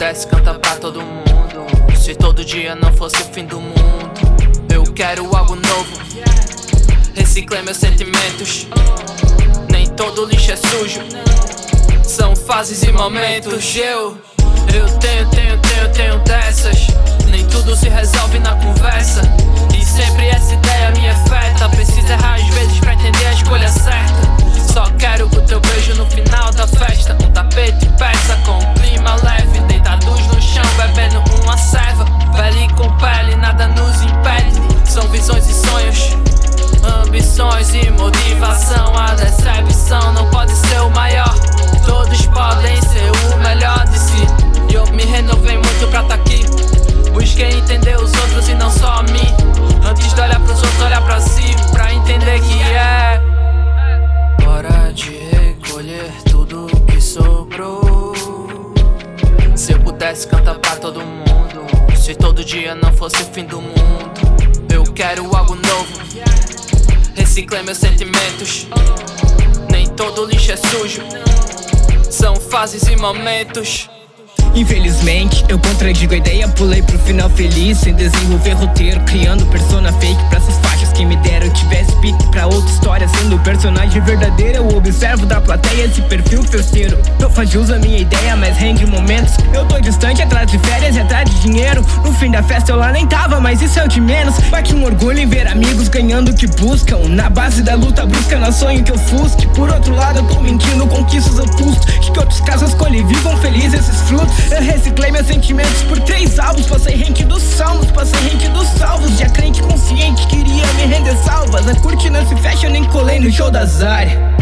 pudesse cantar pra todo mundo, se todo dia não fosse o fim do mundo. Eu quero algo novo, reciclei meus sentimentos. Nem todo lixo é sujo, são fases e momentos. Eu tenho dessas. Nem tudo se resolve na conversa, e sempre essa ideia me afeta. Precisa errar às vezes pra entender a escolha certa. Só quero o teu beijo no final da festa, um tapete peça com um clima leve, deitados no chão bebendo uma ceva. Pele com pele, nada nos impede. São visões e sonhos, ambições e motivação. A decepção não pode ser o maior, todos podem ser o melhor de si. E eu me renovei muito pra tá aqui. Busquei entender os outros e não só a mim. Antes de olhar pros outros, olhar pra si, pra entender que é hora de recolher tudo que sobrou. Se eu pudesse cantar pra todo mundo, se todo dia não fosse o fim do mundo. Eu quero algo novo, reciclei meus sentimentos. Nem todo lixo é sujo, são fases e momentos. Infelizmente, eu contradigo a ideia, pulei pro final feliz, sem desenvolver roteiro, criando persona fake pra essas faixas que me deram. Eu tivesse pique pra outra história, sendo personagem verdadeiro. Eu observo da plateia esse perfil festeiro. Eu faz jus a minha ideia, mas rende momentos. Eu tô distante, atrás de férias e atrás de dinheiro. No fim da festa eu lá nem tava, mas isso é o de menos. Bate um orgulho em ver amigos ganhando o que buscam. Na base da luta brusca, não sonho que eu fusque. Por outro lado eu tô mentindo, conquistas ao custo. Que outros casos colhi, vivam felizes esses frutos. Eu reciclei meus sentimentos por 3 álbuns. Passei rank dos salmos, passei rank dos salvos. Já crente consciente, queria me render salvas. A cortina se fecha, eu nem colei no show da Zari.